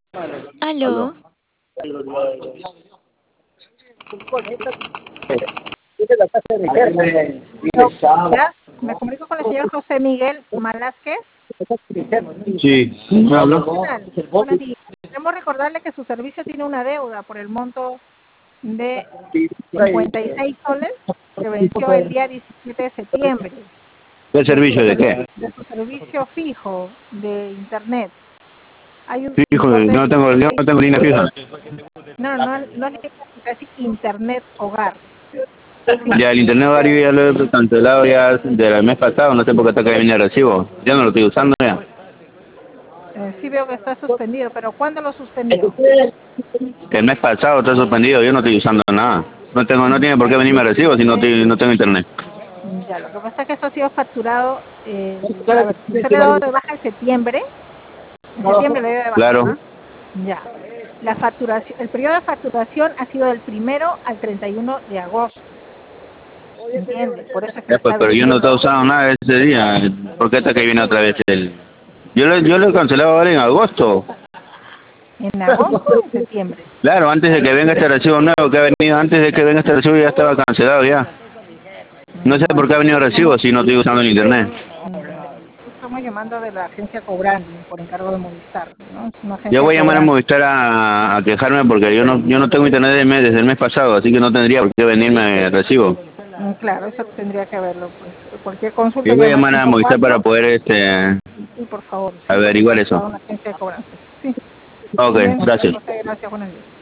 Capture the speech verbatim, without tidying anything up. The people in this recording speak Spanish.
Aló. Aló. Ya, me comunico con el señor José Miguel Malásquez. Sí, ¿me ¿Qué habló? tal? Buenos días. Queremos recordarle que su servicio tiene una deuda por el monto de cincuenta y seis soles que venció el día diecisiete de septiembre ¿Qué de su, servicio de ser- qué? de su servicio fijo de internet. Hay un Fijo, importe de no tengo, yo cincuenta y no tengo seis. línea fija. No, no, no, no es línea fija, es internet hogar. Ya el internet horario ya lo he cancelado ya del mes pasado, no sé por qué está cayendo el recibo. Ya no lo estoy usando ya. Eh, sí veo que está suspendido, pero ¿cuándo lo suspendió? El mes pasado está suspendido, yo no estoy usando nada. No tengo, no tiene por qué venirme recibo si no, estoy- no tengo internet. Ya, lo que pasa es que eso ha sido facturado, el, a ver, usted le ha dado de baja en septiembre, en septiembre le dio de baja, Claro. ¿no? Ya. La facturación, el periodo de facturación ha sido del primero al treinta y uno de agosto, ¿entiende? Por eso es que Ya, le pues, está pero yo no estaba venciendo. usando nada ese día. ¿Por qué está que viene otra vez el...? Yo lo, yo lo he cancelado ahora en agosto. ¿En agosto o en septiembre? Claro, antes de que venga este recibo nuevo que ha venido, antes de que venga este recibo ya estaba cancelado ya. No sé por Bueno, qué ha venido el recibo si no estoy usando el internet. ya, nosotros estamos llamando de la agencia Cobranding por encargo de Movistar, ¿no? Es una Yo agencia voy a llamar a Cobranding. Movistar a, a quejarme porque yo no yo no tengo internet desde el mes, desde el mes pasado, así que no tendría por qué venirme el recibo. Mm, Claro, eso tendría que verlo, pues. Cualquier consulta Yo voy a llama al llamar a cinco Movistar para cuatro. poder este Sí, por favor, sí, porque está averiguar eso. activada una agencia de cobranzas. Sí. Ok, Muy bien, señor gracias. José, gracias, buenos días.